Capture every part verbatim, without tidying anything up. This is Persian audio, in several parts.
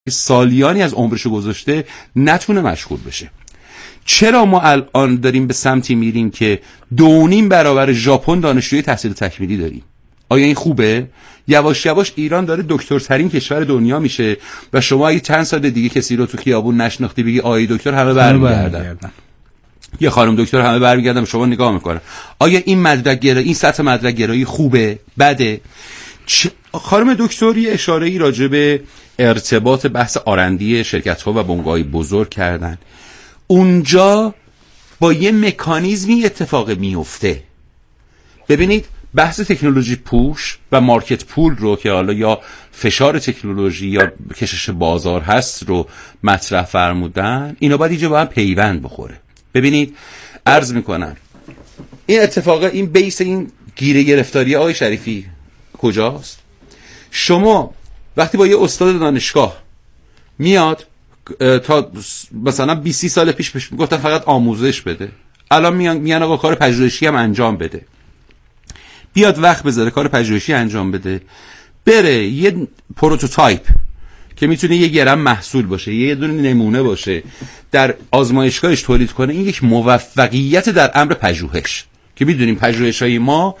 سالیانی از عمرشو گذاشته نتونه مشغول بشه. چرا ما الان داریم به سمتی میریم که دو نیم برابر ژاپن دانشجوی تحصیل تکمیلی داریم؟ آیا این خوبه؟ یواش یواش ایران داره دکترترین کشور دنیا میشه و شما اگه چند سال دیگه کسی رو تو خیابون نشناختی بگی آی دکتر همه برمیگردن، یه خانم دکتر همه برمیگردن، شما نگاه میکنن. آیا این مدرک گرایی، این سطح مدرک گرایی خوبه؟ بده؟ چ... خانم دکتری اشاره‌ای راجع به ارتباط بحث آرندی شرکت‌ها و بنگاه‌های بزرگ کردن. اونجا با یه مکانیزمی اتفاق میفته. ببینید بحث تکنولوژی پوش و مارکت پول رو که حالا یا فشار تکنولوژی یا کشش بازار هست رو مطرح فرمودن، اینا باید اینجا با هم پیوند بخوره. ببینید عرض میکنم این اتفاق، این بیس این گیره گرفتاری آقای شریفی کجاست؟ شما وقتی با یه استاد دانشگاه میاد تا مثلا بیست سال پیش پیش میگفتن فقط آموزش بده، الان میان میان آقا کار پژوهشی هم انجام بده، بیاد وقت بذاره کار پژوهشی انجام بده، بره یه پروتوتایپ که میتونه یه گرم محصول باشه، یه دونه نمونه باشه، در آزمایشگاهش تولید کنه. این یک موفقیت در امر پژوهش که میدونیم پژوهش‌های ما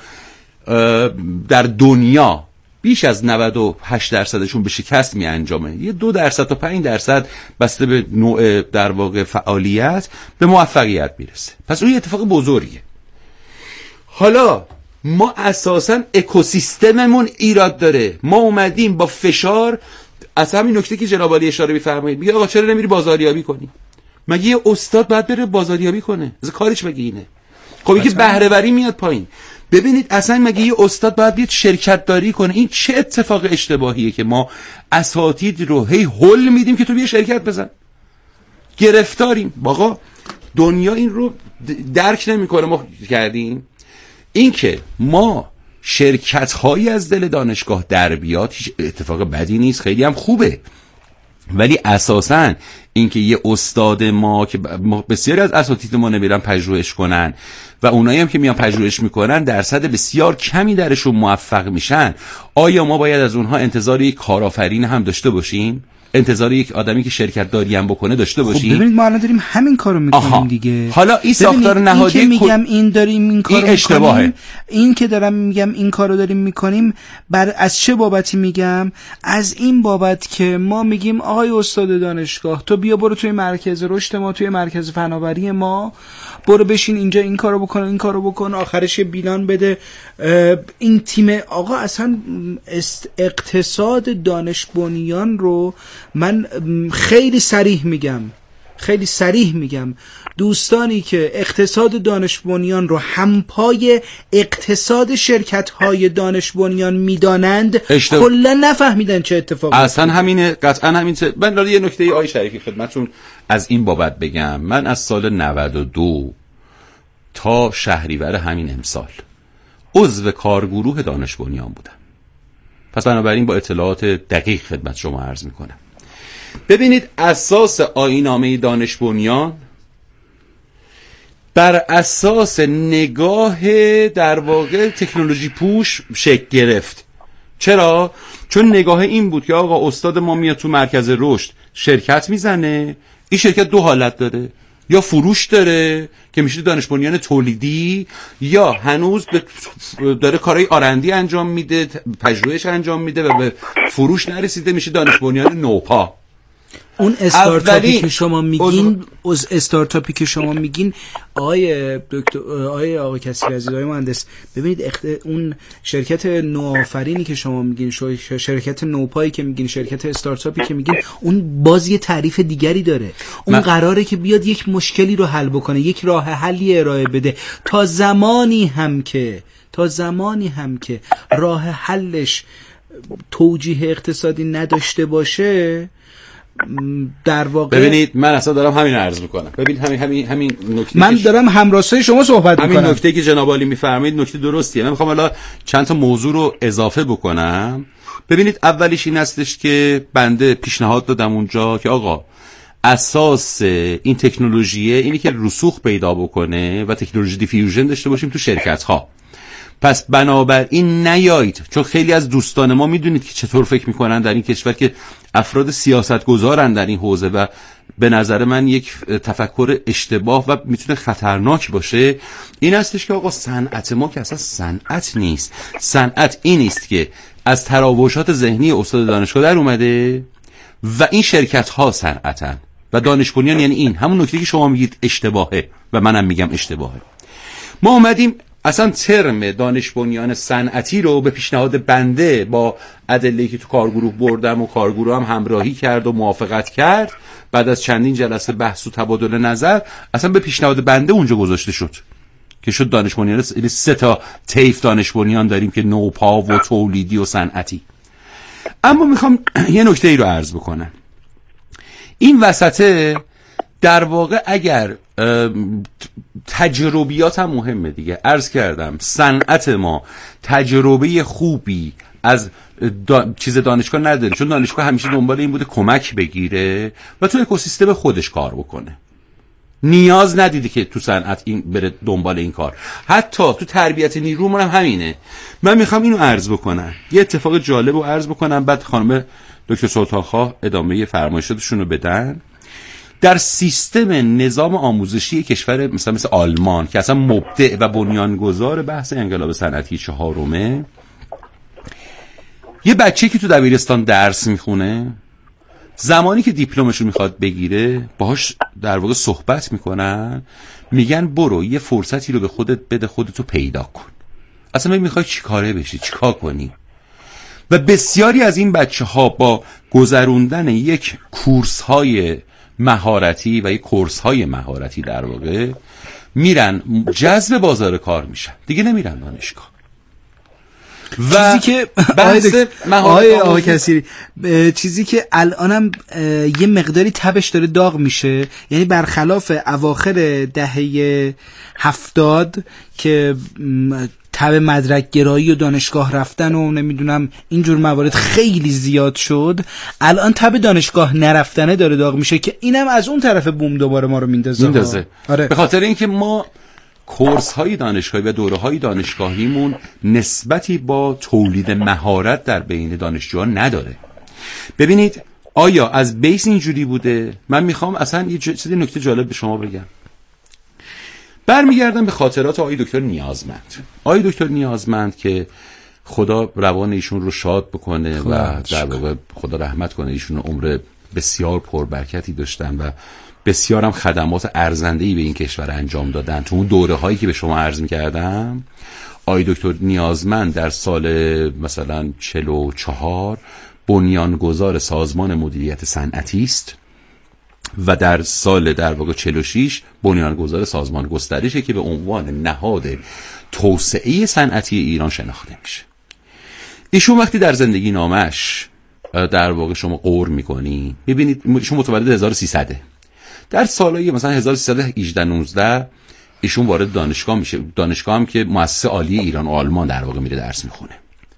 در دنیا بیش از نود و هشت درصدشون به شکست می انجامه، یه دو درصد تا پنج درصد بسته به نوع در واقع فعالیت به موفقیت میرسه. پس اون یه اتفاق بزرگیه. حالا ما اساساً اکوسیستممون ایراد داره. ما اومدیم با فشار، از همین نکته که جناب عالی اشاره می‌فرمایید، میگه آقا چرا نمیری بازاریابی کنی؟ مگه یه استاد باید بره بازاریابی کنه؟ از کارش مگه اینه؟ خب اینکه بهره وری میاد پایین. ببینید اصلا مگه یه استاد باید بیاد شرکت داری کنه؟ این چه اتفاق اشتباهیه که ما اساتید رو هی هول میدیم که تو بیا شرکت بزن. گرفتاریم. آقا دنیا این رو درک نمیکنه. ما کردیم این که ما شرکت هایی از دل دانشگاه در بیاد هیچ اتفاق بدی نیست، خیلی هم خوبه، ولی اساساً اینکه یه استاد ما که بسیاری از اساتید ما نمیرن پژوهش کنن و اونایی هم که میان پژوهش میکنن درصد بسیار کمی درشون موفق میشن، آیا ما باید از اونها انتظار یک کارآفرین هم داشته باشیم؟ انتظار یک آدمی که شرکت داری هم بکنه داشته باشیم؟ خب ببینید ما الان داریم همین کارو میکنیم دیگه. حالا این ساختار نهادی این که میگم این داریم این کارو این اشتباهه. میکنیم، این که دارم میگم این کارو داریم میکنیم، بر از چه بابتی میگم؟ از این بابت که ما میگیم آقای استاد دانشگاه تو بیا برو توی مرکز رشد ما، توی مرکز فناوری ما، برو بشین اینجا این کارو بکن این کارو بکن، آخرش یه بیلان بده. این تیم آقا اصلا اقتصاد دانش بنیان رو من خیلی صریح میگم خیلی صریح میگم دوستانی که اقتصاد دانش بنیان رو همپای اقتصاد شرکت های دانش بنیان میدانند کلا نفهمیدن چه اتفاقی اصلا همینه. قطعا همین. من یه نکته ای آقای شریفی خدمتتون از این بابت بگم. من از سال نود و دو تا شهریور همین امسال عضو کارگروه دانش بنیان بودم. پس بنابراین با اطلاعات دقیق خدمت شما عرض میکنم. ببینید اساس آیین‌نامه دانش بنیان بر اساس نگاه در واقع تکنولوژی پوش شکل گرفت. چرا؟ چون نگاه این بود که آقا استاد ما میاد تو مرکز رشد شرکت میزنه، این شرکت دو حالت داره، یا فروش داره که میشه دانش بنیان تولیدی، یا هنوز داره کارهای آرندی انجام میده، پژوهش انجام میده و به فروش نرسیده، میشه دانش بنیان نوپا. اون استارتاپی که شما میگین از استارتاپی که شما میگین آقای دکتر آقای آقای کسری عزیز، آقای مهندس، ببینید اخت... اون شرکت نوآفرینی که شما میگین، شرکت نوپایی که میگین، شرکت استارتاپی که میگین، اون باز یه تعریف دیگری داره. اون من... قراره که بیاد یک مشکلی رو حل بکنه، یک راه حلی ارائه بده. تا زمانی هم که تا زمانی هم که راه حلش توجیه اقتصادی نداشته باشه، در واقع ببینید من اصلا دارم همین عرض میکنم. ببین همین همین همین نکته من دارم همراستای شما صحبت همین میکنم. همین نکته که جناب عالی میفرمایید نکته درستیه. من میخوام حالا چند تا موضوع رو اضافه بکنم. ببینید اولیش این هستش که بنده پیشنهاد دادم اونجا که آقا اساس این تکنولوژیه اینی که رسوخ پیدا بکنه و تکنولوژی دیفیوژن داشته باشیم تو شرکت ها. پس بنابراین نیایید، چون خیلی از دوستان ما میدونید که چطور فکر میکنن در این کشور که افراد سیاستگزارن در این حوزه و به نظر من یک تفکر اشتباه و میتونه خطرناک باشه. این هستش که آقا صنعت ما که اصلا صنعت نیست. صنعت این نیست که از تراوشات ذهنی استاد دانشگاه در اومده و این شرکت ها صنعتن و دانش بنیان یعنی این همون نکته که شما میگید اشتباهه و منم میگم اشتباهه. ما اومدیم اصلا ترم دانش بنیان صنعتی رو به پیشنهاد بنده با ادله‌ای که تو کارگروه بردم و کارگروه هم همراهی کرد و موافقت کرد، بعد از چندین جلسه بحث و تبادل نظر اصلا به پیشنهاد بنده اونجا گذاشته شد که شد دانش بنیان. سه تا طیف دانش بنیان داریم که نوپا و تولیدی و صنعتی. اما میخوام یه نکته ای رو عرض بکنم. این وسطه در واقع اگر تجربیات هم مهمه دیگه، عرض کردم صنعت ما تجربه خوبی از دا... چیز دانشگاه نداره، چون دانشگاه همیشه دنبال این بوده کمک بگیره و تو اکوسیستم خودش کار بکنه. نیاز ندیده که تو صنعت این بره دنبال این کار. حتی تو تربیت نیرومون هم همینه. من میخوام اینو عرض بکنم، یه اتفاق جالب رو عرض بکنم، بعد خانم دکتر سلطانخواه ادامه فرمایشاتشون رو بدن. در سیستم نظام آموزشی کشور مثلا مثل آلمان که اصلا مبدع و بنیانگذار بحث انقلاب صنعتی چهارمه، یه بچه که تو دبیرستان درس میخونه زمانی که دیپلمشو میخواد بگیره باهاش در واقع صحبت میکنن، میگن برو یه فرصتی رو به خودت بده، خودتو پیدا کن. اصلا میخوای چی کاره بشی، چی کار کنی؟ و بسیاری از این بچه ها با گذروندن یک کورس های مهارتی و یک کورس های مهارتی در واقع میرن جذب بازار کار میشن، دیگه نمیرن دانشگاه. و چیزی که بحث آقای آقای کثیری، چیزی که الانم یه مقداری تبش داره داغ میشه، یعنی برخلاف اواخر دهه هفتاد که تب مدرک گرایی و دانشگاه رفتن و نمیدونم اینجور موارد خیلی زیاد شد، الان تب دانشگاه نرفتنه داره داغ میشه که اینم از اون طرف بوم دوباره ما رو میندازه. میندازه. آره. به خاطر اینکه ما کورس های دانشگاهی و دوره های دانشگاهیمون نسبتی با تولید مهارت در بین دانشجویان نداره. ببینید آیا از بیس اینجوری بوده؟ من میخوام اصلا یه چیزی نکته جالب به شما بگم. برمیگردم به خاطرات آقای دکتر نیازمند. آقای دکتر نیازمند که خدا روان ایشون رو شاد بکنه و در واقع خدا رحمت کنه، ایشون عمر بسیار پربرکتی داشتن و بسیار هم خدمات ارزنده‌ای به این کشور انجام دادن. تو اون دوره هایی که به شما عرض می‌کردم، آقای دکتر نیازمند در سال مثلا چهل و چهار بنیانگذار سازمان مدیریت صنعتی است و در سال در واقع چهل و شش بنیانگذار سازمان گسترشه که به عنوان نهاد توسعه صنعتی ایران شناخته میشه. ایشون وقتی در زندگی نامش در واقع شما قور میکنی، میبینید ایشون متولد هزار و سیصد، در سالهای مثلا هزار و سیصد و هجده نوزده ایشون وارد دانشگاه میشه، دانشگاه هم که مؤسسه عالی ایران و آلمان در واقع میره درس میخونه.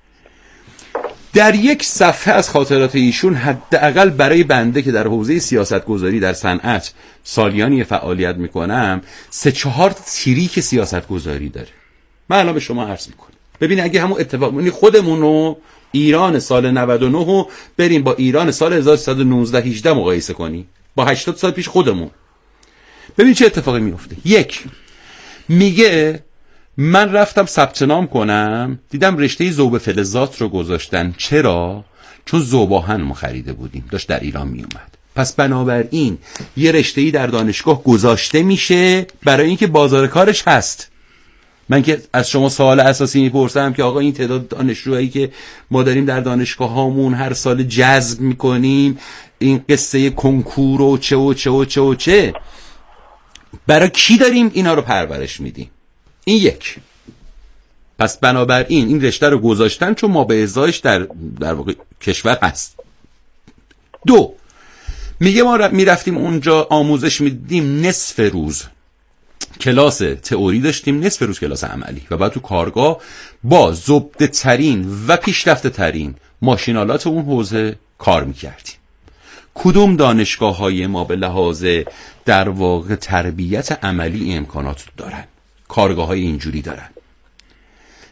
در یک صفحه از خاطرات ایشون حداقل برای بنده که در حوزه سیاست گذاری در صنعت سالیانی فعالیت میکنم، سه چهار تریک سیاست گذاری داره. من الان به شما عرض میکنم. ببین اگه همون اتفاق یعنی خودمونو ایران سال نود و نه رو بریم با ایران سال هزار و سیصد و نوزده هجده مقایسه کنی، با هشتاد سال پیش خودمون، ببین چه اتفاقی میفته. یک، میگه من رفتم ثبت نام کنم، دیدم رشته ذوب فلزات رو گذاشتن. چرا؟ چون ذوب‌آهن ما خریده بودیم، داشت در ایران میومد. پس بنابراین یه رشته‌ای در دانشگاه گذاشته میشه برای اینکه بازار کارش هست. من که از شما سوال اساسی میپرسم که آقا این تعداد دانشجویی که ما داریم در دانشگاه هامون هر سال جذب میکنیم، این قصه کنکور و چه و چه و چه و چه، برای کی داریم اینا رو پرورش میدیم؟ این یک. پس بنابراین این رشته رو گذاشتن چون ما به ازایش در در واقع کشور هست. دو، میگه ما میرفتیم اونجا آموزش میدیم، نصف روز کلاس تئوری داشتیم، نصف روز کلاس عملی و بعد تو کارگاه با زبده ترین و پیشرفته ترین ماشینالات اون حوزه کار میکردیم. کدوم دانشگاه های ما به لحاظ در واقع تربیت عملی امکانات دارن؟ کارگاه های اینجوری دارن.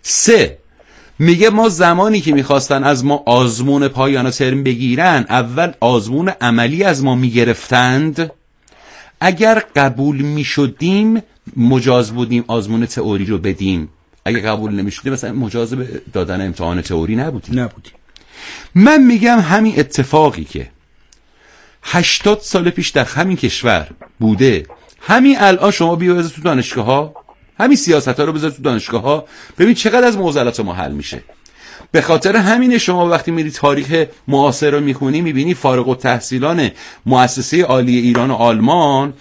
سه، میگه ما زمانی که میخواستن از ما آزمون پایان ترم بگیرن، اول آزمون عملی از ما میگرفتند، اگر قبول میشدیم مجاز بودیم آزمون تئوری رو بدیم، اگر قبول نمیشدیم مثلا مجاز به دادن امتحان تئوری نبودیم نبودیم. من میگم همین اتفاقی که هشتاد سال پیش در همین کشور بوده، همین الان شما بیا بذار تو دانشگاه ها، همین سیاست ها رو بذار تو دانشگاه ها، ببین چقدر از معضلات ما حل میشه. به خاطر همین شما وقتی میری تاریخ معاصر رو میخونی میبینی فارغ التحصیلان مؤسسه عالی ایران و آلمان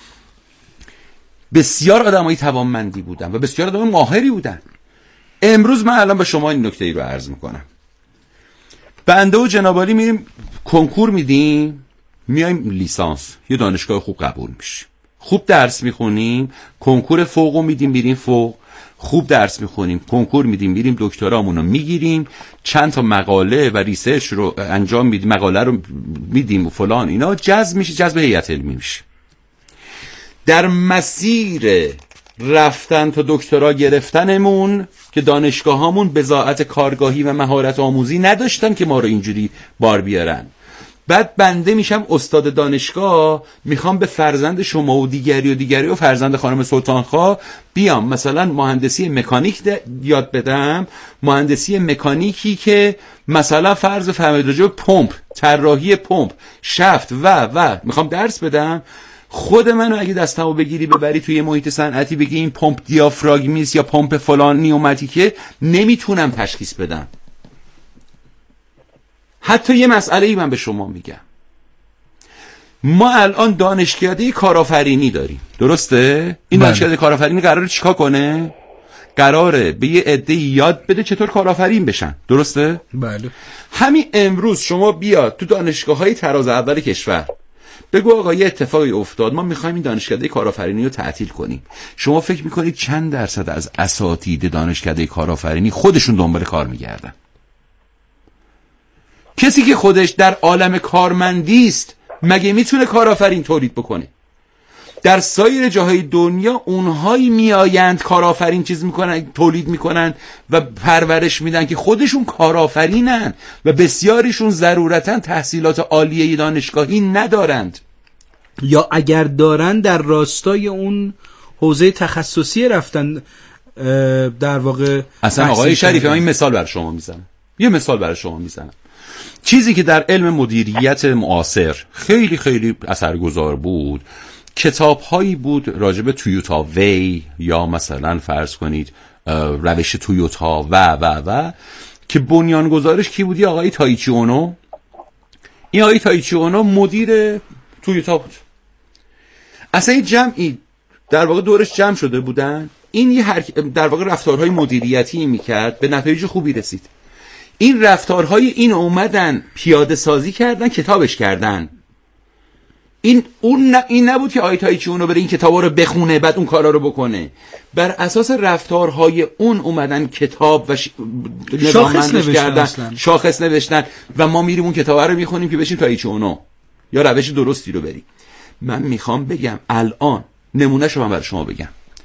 بسیار آدمای توانمندی بودن و بسیار آدمای ماهری بودن. امروز من الان به شما این نکته ای رو عرض میکنم. بنده و جنابالی میریم کنکور میدیم، میایم لیسانس یه دانشگاه خوب قبول میشیم، خوب درس میخونیم، کنکور فوقو میدیم میریم فوق، خوب درس میخونیم، کنکور میدیم میریم دکترامون رو میگیریم، چند تا مقاله و ریسرچ رو انجام میدیم، مقاله رو میدیم و فلان اینا، جذب میشه، جذب هیئت علمی میشه. در مسیر رفتن تا دکترا گرفتنمون که دانشگاه هامون بضاعت کارگاهی و مهارت آموزی نداشتن که ما رو اینجوری بار بیارن. بعد بنده میشم استاد دانشگاه، میخوام به فرزند شما و دیگری و دیگری و فرزند خانم سلطانخوا بیام مثلا مهندسی مکانیک یاد بدم، مهندسی مکانیکی که مثلا فرض فهمید راجع به پمپ، طراحی پمپ، شفت و و میخوام درس بدم. خود منو اگه دستمو بگیری ببری توی محیط صنعتی بگی این پمپ دیافراگمیست یا پمپ فلان نیوماتیکه، نمیتونم تشخیص بدم. حتی یه مسئله ای من به شما میگم، ما الان دانشکده کارآفرینی داریم، درسته؟ این دانشکده کارآفرینی قراره چیکار کنه؟ قراره به یه عده یاد بده چطور کارآفرین بشن، درسته؟ بله. همین امروز شما بیاد تو دانشگاه‌های تراز اول کشور بگو آقا یه اتفاقی افتاد، ما میخوایم این دانشکده کارآفرینی رو تعطیل کنیم. شما فکر میکنید چند درصد از اساتید دانشکده کارآفرینی خودشون دنبال کار میگردن؟ کسی که خودش در عالم کارمندی است مگه میتونه کارآفرین تولید بکنه؟ در سایر جاهای دنیا اونهایی میآیند کارآفرین چیز میکنن، تولید میکنن و پرورش میدن که خودشون کارآفرینن و بسیاریشون ضرورتا تحصیلات عالیه دانشگاهی ندارند، یا اگر دارن در راستای اون حوزه تخصصی رفتن. در واقع اصلا آقای شریفی من این مثال برای شما میزنم، یه مثال برای شما میزنم. چیزی که در علم مدیریت معاصر خیلی خیلی اثرگذار بود، کتاب هایی بود راجب تویوتا وی یا مثلا فرض کنید روش تویوتا و و و که بنیانگذارش کی بودی؟ آقای تایچی اونو. این آقای تایچی اونو مدیر تویوتا بود. اصلا این جمعی در واقع دورش جمع شده بودن، این یه هر... در واقع رفتارهای مدیریتی میکرد، به نتایج خوبی رسید. این رفتارهای این اومدن پیاده سازی کردن، کتابش کردن. این اون ن... این نبود که آیتایچی اونو بره این کتابا رو بخونه بعد اون کارا رو بکنه. بر اساس رفتارهای اون اومدن کتاب و ش... شاخص نوشتن کردن. اصلا. شاخص نوشتن و ما میریم اون کتابا رو میخونیم که بشیم تایچی اونو یا روش درستی رو بریم. من میخوام بگم الان نمونهشو من برای شما بگم،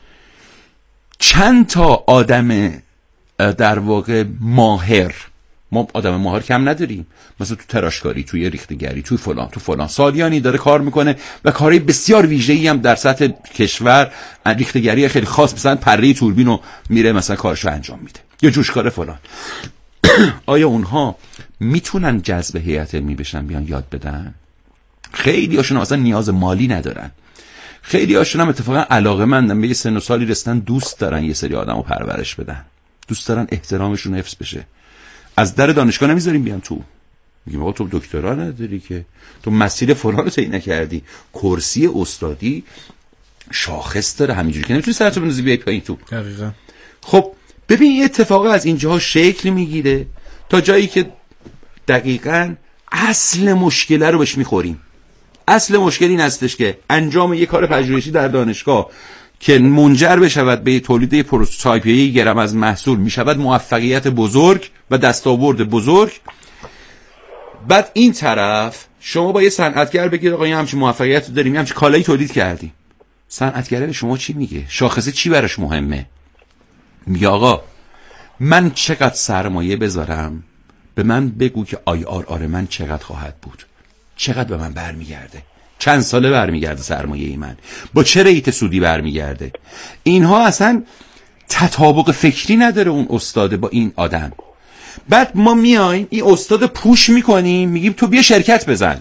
چند تا آدم در واقع ماهر، ما آدم ماهر کم نداریم، مثلا تو تراشکاری، توی ریختگری، توی فلان تو فلان سالیانی داره کار میکنه و کارهای بسیار ویژه‌ای هم در سطح کشور، ریختگری خیلی خاص مثلا پره توربین رو میره مثلا کارشو انجام میده یا جوشکار فلان. آیا اونها میتونن جذب هیئت علمی بشن بیان یاد بدن؟ خیلی هاشون اصلا نیاز مالی ندارن، خیلی هاشون هم اتفاقا علاقه‌مندن، به یه سن و سالی رسیدن دوست دارن یه سری آدمو پرورش بدن، دوست دارن احترامشون حفظ بشه. از در دانشگاه نمیذاریم بیان تو، میگیم آقا تو دکترا نداری که، تو مسیر فلان رو طی نکردی، کرسی استادی شاخص داره، همینجوری که نمیتونی سرتو بندازی بیای پایین تو. دقیقاً. خب ببین این اتفاق از اینجاها شکل میگیره تا جایی که دقیقاً اصل مشکل رو بهش میخوریم. اصل مشکل این هستش که انجام یک کار پژوهشی در دانشگاه که منجر بشود به تولید پروتوتایپ یا یک گرم از محصول میشود موفقیت بزرگ و دستاورد بزرگ. بعد این طرف شما با یه صنعتگر بگید آقا این همچین موفقیت داریم، این همچین کالایی تولید کردیم، صنعتگر به شما چی میگه؟ شاخصه چی براش مهمه؟ میگه آقا من چقدر سرمایه بذارم به من بگو که آی آر آر من چقدر خواهد بود، چقدر به من برمیگرده، چند ساله برمیگرده سرمایه ای من، با چه ریت سودی برمیگرده. اینها اصلا تطابق فکری نداره اون استاد با این آدم. بعد ما میایم این استاد پوش میکنیم، میگیم تو بیا شرکت بزن.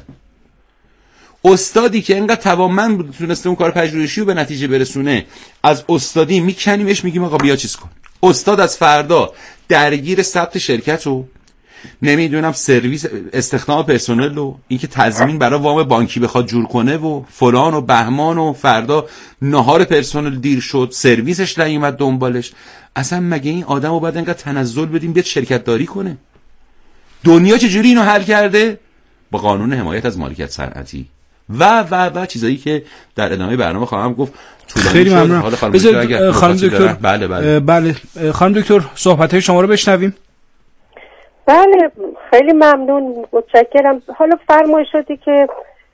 استادی که اینقدر توانمند بود تونسته اون کار پژوهشی رو به نتیجه برسونه، از استادی میکنیمش، میگیم آقا بیا چیز کن. استاد از فردا درگیر ثبت شرکت و نمیدونم سرویس استخدام پرسنل و اینکه تضمین برای وام بانکی بخواد جور کنه و فلان و بهمان و فردا نهار پرسنل دیر شد سرویسش نیومد دنبالش. اصلا مگه این آدمو بعد اینقدر تنزل بدیم بیاد شرکت داری کنه؟ دنیا چجوری اینو حل کرده؟ با قانون حمایت از مالکیت صنعتی و و و چیزایی که در ادامه برنامه خواهم گفت. خیلی ممنونم. حالا خانم دکتر بله بله بله خانم دکتر صحبت‌های شما رو بشنویم. بله خیلی ممنون، متشکرم. حالا فرمایشاتی که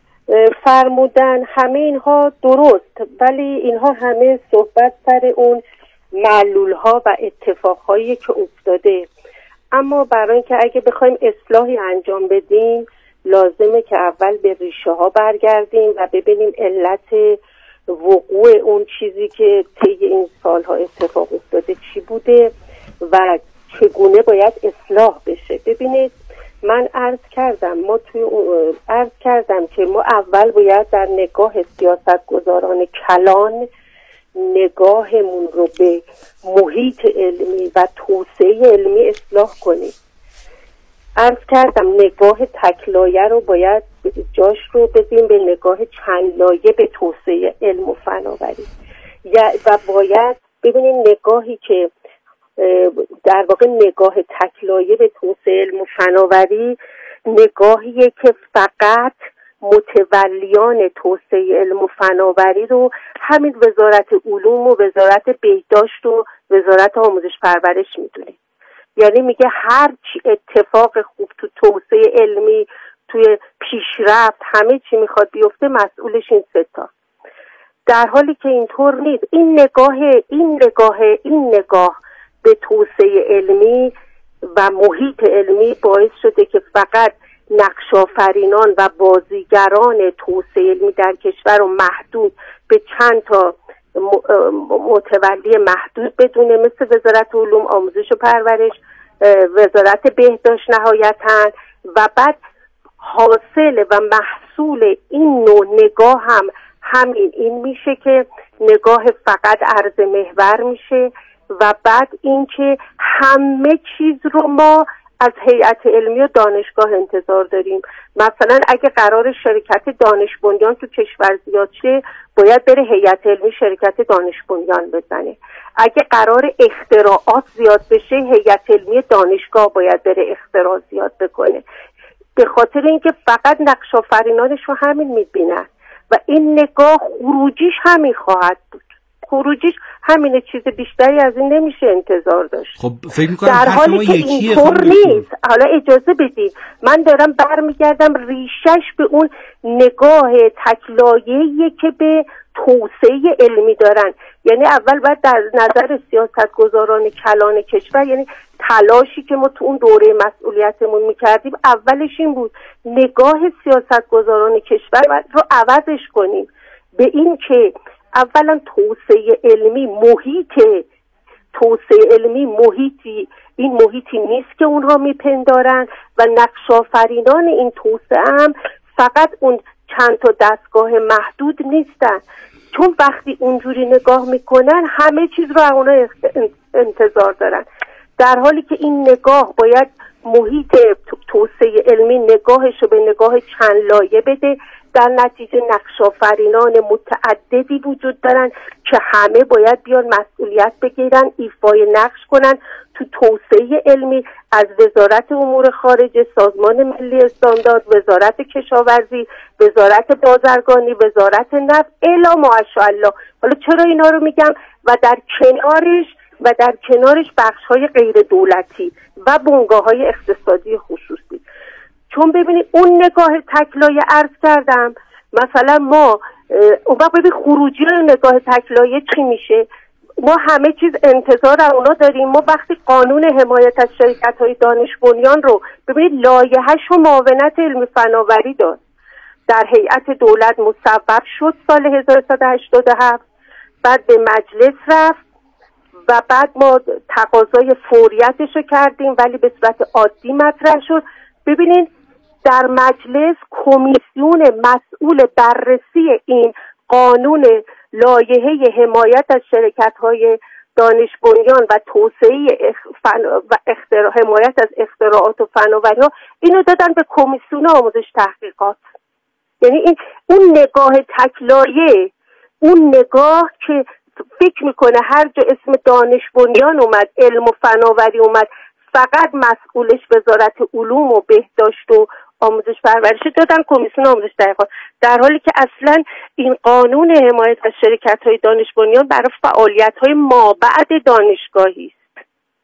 فرمودن همه اینها درست، ولی اینها همه صحبت سر اون معلول‌ها و اتفاقهایی که افتاده. اما برای اینکه اگه بخوایم اصلاحی انجام بدیم لازمه که اول به ریشه ها برگردیم و ببینیم علت وقوع اون چیزی که طی این سالها اتفاق افتاده چی بوده و چگونه باید اصلاح بشه. ببینید من عرض کردم ما توی عرض کردم که ما اول باید در نگاه سیاستگزاران کلان نگاهمون رو به محیط علمی و توسعه علمی اصلاح کنیم. عرض کردم نگاه تکلایه رو باید جاش رو بدیم به نگاه چند لایه به توسعه علم و فناوری و باید ببینیم نگاهی که در واقع نگاه تکلایه به توسعه علم و فناوری نگاهیه که فقط متولیان توسعه علم و فناوری رو همین وزارت علوم و وزارت بهداشت و وزارت آموزش پرورش میدونه. یعنی میگه هر چی اتفاق خوب تو توسعه علمی توی پیشرفت همه چی میخواد بیفته مسئولش این ستا، در حالی که اینطور نیست. این نگاه این نگاه این نگاه به توسعه علمی و محیط علمی باعث شده که فقط نقش‌آفرینان و بازیگران توسعه علمی در کشور رو محدود به چند تا متولی محدود بدونه، مثل وزارت علوم، آموزش و پرورش، وزارت بهداشت نهایتاً. و بعد حاصل و محصول این نوع نگاه هم همین این میشه که نگاه فقط عرض محور میشه و بعد اینکه همه چیز رو ما از هیئت علمی و دانشگاه انتظار داریم. مثلا اگه قرار شرکت دانش بنیان تو کشور زیاد شه باید بره هیئت علمی شرکت دانش بنیان بزنه. اگه قرار اختراعات زیاد بشه هیئت علمی دانشگاه باید بره اختراع زیاد بکنه، به خاطر اینکه فقط نقش آفرینانش رو همین میبینن و این نگاه خروجیش همین خواهد بود. خروجیش همینه، چیز بیشتری از این نمیشه انتظار داشت. خب فکر می‌کنم در حالی که اینطور نیست. حالا اجازه بدید من دارم برمیگردم ریشش به اون نگاه تکلایه‌ای که به توسعه علمی دارن. یعنی اول باید در نظر سیاستگزاران کلان کشور، یعنی تلاشی که ما تو اون دوره مسئولیتمون میکردیم اولش این بود نگاه سیاستگزاران کشور رو عوضش کنیم به این که اولا توسعه علمی محیط توسعه علمی محیطی این محیطی نیست که اونها میپندارن و نقش آفرینان این توسعه هم فقط اون چند تا دستگاه محدود نیستن، چون وقتی اونجوری نگاه میکنن همه چیز رو اونها انتظار دارن، در حالی که این نگاه باید محیط توسعه علمی نگاهش رو به نگاه چند لایه بده. در نتیجه نقش آفرینان متعددی وجود دارن که همه باید بیان مسئولیت بگیرن، ایفای نقش کنن تو توسعه علمی، از وزارت امور خارجه، سازمان ملی استاندارد، وزارت کشاورزی، وزارت بازرگانی، وزارت نفت الا ماشاءالله. حالا چرا اینا رو میگم؟ و در کنارش و در کنارش بخش‌های غیر دولتی و بنگاه‌های اقتصادی خصوصی. چون ببینید اون نگاه تکلایه عرض کردم، مثلا ما اون وقت ببین خروجی نگاه تکلایه چی میشه؟ ما همه چیز انتظار از اونا داریم. ما وقتی قانون حمایت از شرکت‌های دانش بنیان رو ببینید، لایحه‌ش و معاونت علمی فناوری داد، در هیئت دولت مصوب شد سال هزار و سیصد و هشتاد و هفت، بعد به مجلس رفت و بعد ما تقاضای فوریتش رو کردیم ولی به صورت عادی مطرح شد. ببینید در مجلس کمیسیون مسئول بررسی این قانون لایحه حمایت از شرکت‌های دانش بنیان و توسعه فن... و اختراع... حمایت از اختراعات و فناوری ها اینو دادن به کمیسیون آموزش تحقیقات. یعنی این اون نگاه تکلایه، اون نگاه که فکر میکنه هر جا اسم دانش بنیان اومد، علم و فناوری اومد، فقط مسئولش وزارت علوم و بهداشت و آموزش پرورش دادن کمیسیون آموزش تحقیقات، در حالی که اصلا این قانون حمایت از شرکت‌های دانش بنیان برای فعالیت‌های مابعد دانشگاهی است.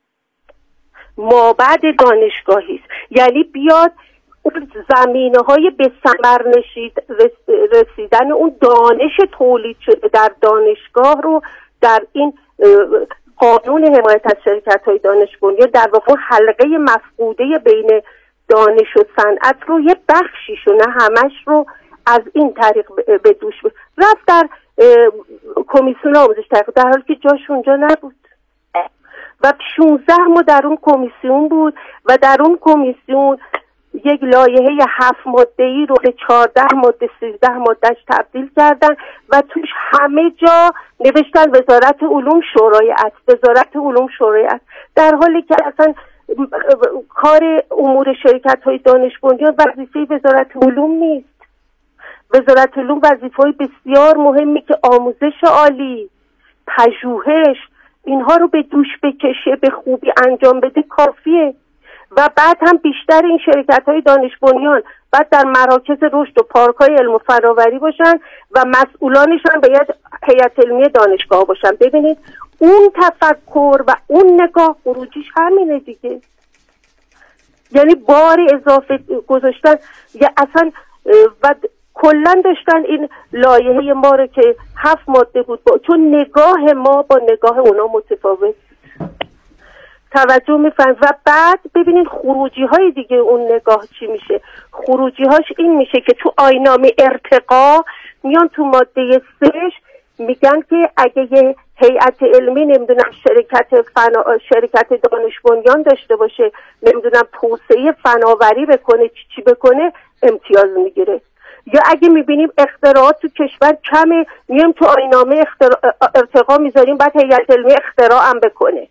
مابعد دانشگاهی است، یعنی بیاد اون زمینه‌های به ثمر رسیدن اون دانش تولید شده در دانشگاه رو در این قانون حمایت از شرکت‌های دانش بنیان در واقع حلقه مفقوده بین دانش و صنعت رو یه بخشیشو نه همش رو از این طریق به دوش رفت در کمیسیون آموزش تحقیقات، در حالی که جاش اونجا نبود و شانزده ما در اون کمیسیون بود و در اون کمیسیون یک لایحه هفت ماده‌ای رو به چهارده ماده سیزده مادهش تبدیل کردن و توش همه جا نوشتن وزارت علوم شورای عطف، وزارت علوم شورای عطف، در حالی که اصلا کار امور شرکت‌های دانش بنیان وظیفه وزارت علوم نیست. وزارت علوم وظیفه‌های بسیار مهمی که آموزش عالی، پژوهش، اینها رو به دوش بکشه، به خوبی انجام بده کافیه. و بعد هم بیشتر این شرکت‌های دانش بنیان بعد در مراکز رشد و پارک‌های علم و فناوری باشن و مسئولانشان باید هیئت علمی دانشگاه باشن. ببینید اون تفکر و اون نگاه خروجیش همینه دیگه، یعنی بار اضافه گذاشتن یا اصلا و کلا داشتن این لایحه ما رو که هفت ماده بود با... چون نگاه ما با نگاه اونا متفاوت توجه میفرن و بعد ببینید خروجی های دیگه اون نگاه چی میشه. خروجی هاش این میشه که تو آیین‌نامه ارتقا میان تو ماده سهش میگن که اگه یه هیئت علمی نمیدونم شرکت فنا... شرکت دانش بنیان داشته باشه، نمیدونم توسعه فناوری بکنه چی چی بکنه، امتیاز میگیره. یا اگه میبینیم اختراعات تو کشور کمه، میام تو آیین‌نامه اخترا... ارتقا میذاریم بعد هیئت علمی اختراع هم بکنه.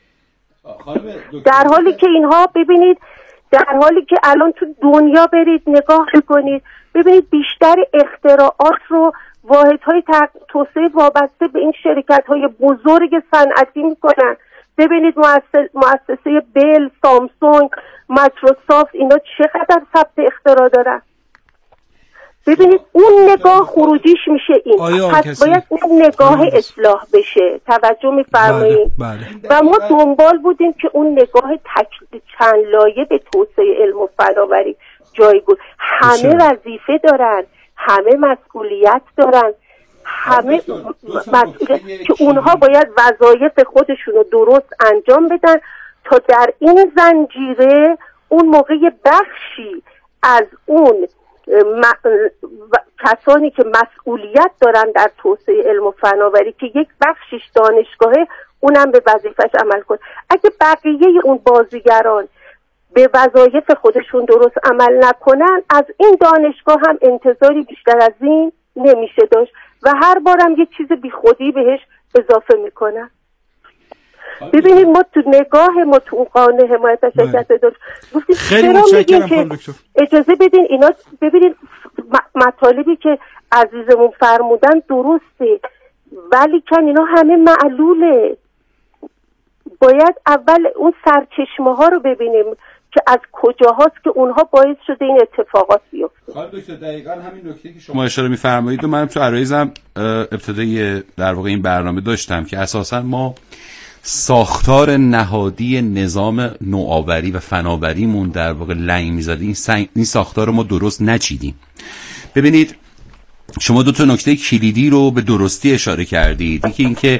در حالی که اینها ببینید، در حالی که الان تو دنیا برید نگاه کنید ببینید بیشتر اختراعات رو واحدهای توسعه وابسته به این شرکت‌های بزرگ صنعتی میکنن. ببینید مؤسسه مؤسسه بل، سامسونگ، مایکروسافت اینا چقدر ثبت اختراع دارن. ببینید اون نگاه خروجیش میشه این. پس باید اون نگاه اصلاح بشه. توجه میفرمایید؟ بله، بله. و ما دنبال بودیم که اون نگاه تک چند لایه به توسعه علم و فناوری جایگزین. همه وظیفه دارن، همه مسئولیت دارن، همه مسئولیت که اونها باید وظایف خودشون رو درست انجام بدن تا در این زنجیره اون موقع بخشی از اون م... کسانی که مسئولیت دارن در توسعه علم و فناوری که یک بخشش دانشگاهه اونم به وظیفش عمل کنه. اگه بقیه اون بازیگران به وظایف خودشون درست عمل نکنن، از این دانشگاه هم انتظاری بیشتر از این نمیشه داشت و هر بارم یه چیز بی خودی بهش اضافه میکنن. ببینید ما تو نگاه ما تو اون قانون حمایت از شرکت داشت خیلی متشکرم خانم دکتر. اجازه بدین اینا ببینید مطالبی که عزیزمون فرمودن درسته ولی کن اینا همه معلوله. باید اول اون سرچشمه ها رو ببینیم که از کجاهاست که اونها باعث شده این اتفاقات بیفته. خانم دکتر دقیقاً همین نکته که شما اشاره می‌فرمایید و منم تو عرایزم ابتدای در واقع این برنامه داشتم که اساساً ما ساختار نهادی نظام نوآوری و فناوریمون در واقع لنگ می‌زد. این این ساختار رو ما درست نچیدیم. ببینید شما دو تا نکته کلیدی رو به درستی اشاره کردید. یکی این که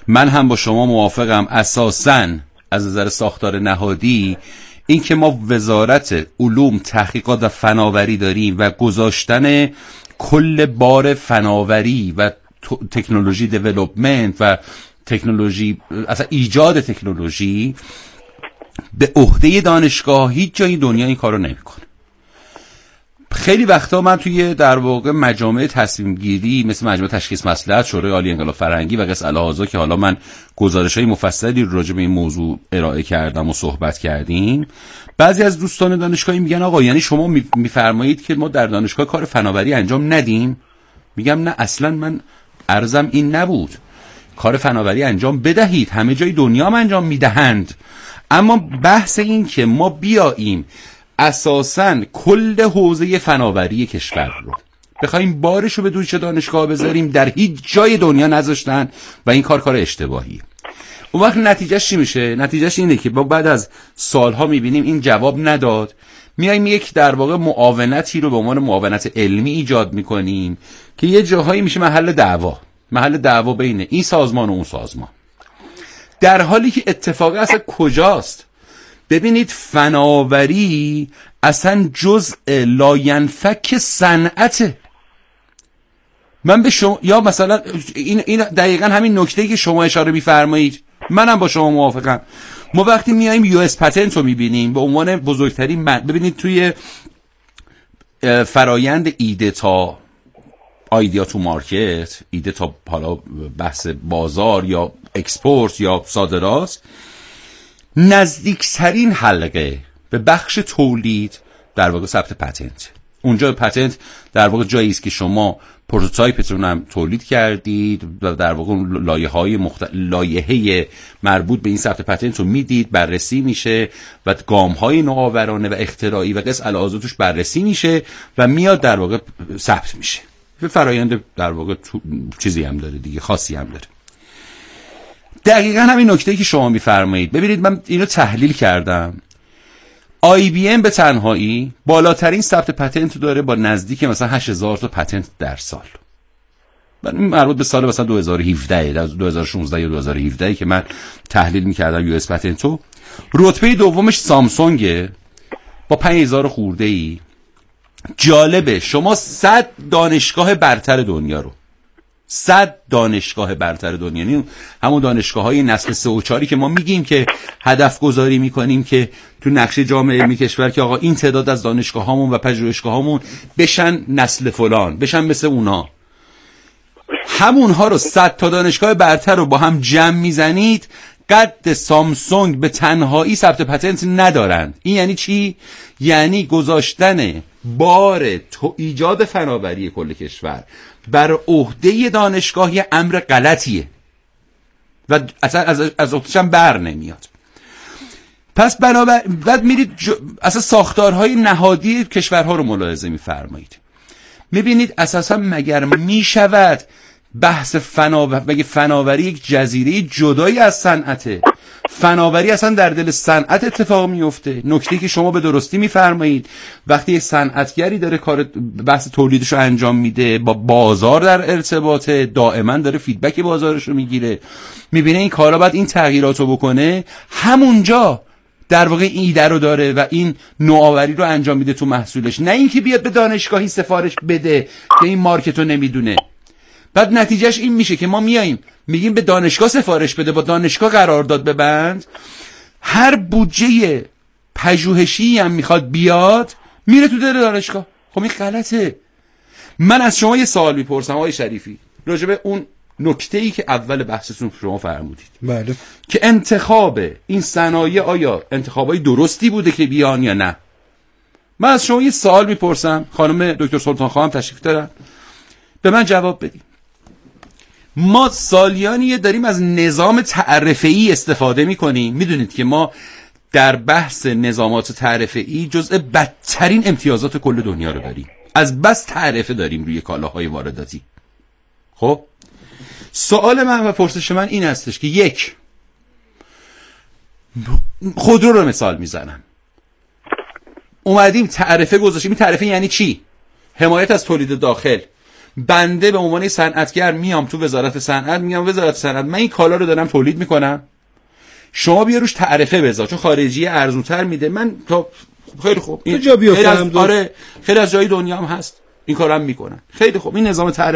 من هم با شما موافقم. اساساً از نظر ساختار نهادی این که ما وزارت علوم، تحقیقات و فناوری داریم و گذاشتن کل بار فناوری و تکنولوژی دیولپمنت و تکنولوژی، اصلا ایجاد تکنولوژی به عهده دانشگاه، هیچ جای دنیا این کارو نمیکنه. خیلی وقتا من توی در واقع مجامع تصمیم گیری مثل مجمع تشخیص مصلحت، شورای عالی انقلاب فرهنگی و قص الهازا که حالا من گزارش‌های مفصلی راجع به این موضوع ارائه کردم و صحبت کردیم، بعضی از دوستان دانشگاهی میگن آقا یعنی شما میفرمایید که ما در دانشگاه کار فناوری انجام ندیم؟ میگم نه، اصلا من عرضم این نبود. کار فناوری انجام بدهید، همه جای دنیا هم انجام میدهند، اما بحث این که ما بیاییم اساساً کل حوزه فناوری کشور رو بخوایم بارش رو به دوش دانشگاه بذاریم، در هیچ جای دنیا نذاشتن و این کار کار اشتباهی. اون وقت نتیجهش چی میشه؟ نتیجهش اینه که با بعد از سالها میبینیم این جواب نداد، میایم یک در واقع معاونتی رو به عنوان معاونت علمی ایجاد میکنیم که یه جاهایی میشه محل دعوا، محل دعوا بین این سازمان و اون سازمان، در حالی که اتفاقی اصلا کجاست؟ ببینید فناوری اصلا جزء لاینفک صنعته. من به شما یا مثلا این این دقیقاً همین نکته‌ای که شما اشاره می‌فرمایید منم با شما موافقم. ما وقتی میایم یو اس پتنت رو می‌بینیم به عنوان بزرگترین من... ببینید توی فرایند ایده تا ایده تو مارکت، ایده تا حالا بحث بازار یا اکسپورت یا صادرات، نزدیکترین حلقه به بخش تولید در واقع ثبت پتنت. اونجا پتنت در واقع جایی است که شما پروتوتایپتون هم تولید کردید و در واقع لایه‌های مخت... لایحه مربوط به این ثبت پتنت رو میدید، بررسی میشه و گام‌های نوآورانه و اختراعی و قص الهازا توش بررسی میشه و میاد در واقع ثبت میشه. فرآیند در واقع تو... چیزی هم داره دیگه، خاصی هم داره. دقیقاً همین نکته‌ای که شما می‌فرمایید. ببینید من اینو تحلیل کردم. آی بی ام به تنهایی بالاترین ثبت پتنت داره با نزدیک مثلا هشت هزار تا پتنت در سال. من مربوط به سال مثلا دو هزار و هفده، دو هزار و شانزده یا دو هزار و هفده که من تحلیل می‌کردم یو اس پتنتو. رتبه دومش سامسونگ با پنج هزار خورده‌ای. جالبه شما صد دانشگاه برتر دنیا رو صد دانشگاه برتر دنیا، یعنی همون دانشگاه‌های نسل سه و چهاری که ما میگیم که هدف گذاری میکنیم که تو نقشه جامعه علمی کشور که آقا این تعداد از دانشگاه‌هامون و پژوهشگاه‌هامون بشن نسل فلان، بشن مثل اونا، همونها رو صد تا دانشگاه برتر رو با هم جمع میزنید قد سامسونگ به تنهایی ثبت پتنت ندارند. این یعنی چی؟ یعنی گذاشتن بار تو ایجاد فناوری کل کشور بر عهده دانشگاه یه امر غلطیه و اصلا از از عهده‌ش هم بر نمیاد. پس بنابر بعد میرید ج... اصلا ساختارهای نهادی کشورها رو ملاحظه میفرمایید، میبینید اساسا مگر میشود بحث فناوری مگه فناوری یک جزیره جدایی از صنعته؟ فناوری اصلا در دل صنعت اتفاق میفته. نکته که شما به درستی میفرمایید، وقتی یک صنعتگری داره کار بحث تولیدش رو انجام میده، با بازار در ارتباطه، دائما داره فیدبک بازارش رو میگیره، میبینه این کارا باید این تغییرات رو بکنه، همونجا در واقع ایده رو داره و این نوآوری رو انجام میده تو محصولش، نه اینکه بیاد به دانشگاهی سفارش بده که این مارکت رو نمیدونه. بعد نتیجهش این میشه که ما میاییم میگیم به دانشگاه سفارش بده، با دانشگاه قرارداد ببند، هر بودجه پژوهشی هم میخواد بیاد میره تو دل دانشگاه. خب این غلطه. من از شما یه سوال میپرسم آقای شریفی راجع به اون نکته‌ای که اول بحثتون شما فرمودید، بله، که انتخاب این صنایع آیا انتخابای درستی بوده که بیان یا نه. من از شما یه سوال میپرسم، خانم دکتر سلطان خانم تشریف دارن، به من جواب بدید. ما سالیانیه داریم از نظام تعرفه‌ای استفاده میکنیم. میدونید که ما در بحث نظامات تعرفه‌ای جزء بدترین امتیازات کل دنیا رو داریم، از بس تعرفه داریم روی کالاهای وارداتی. خب سوال من و پرسش من این هستش که یک، خودرو رو مثال میزنم، اومدیم تعرفه گذاشتیم. این تعرفه یعنی چی؟ حمایت از تولید داخل. بنده به عنوان صنعتگر میام تو وزارت صنعت، میگم وزارت صنعت من این کالا رو دارم تولید میکنم، شما بیا روش تعرفه بذار، چون خارجی ارزان‌تر میده. من تا خیلی خوب این جا خیلی از آره خیلی از جای دنیا هم هست این کارو هم میکنن. خیلی خوب این نظام تعرفه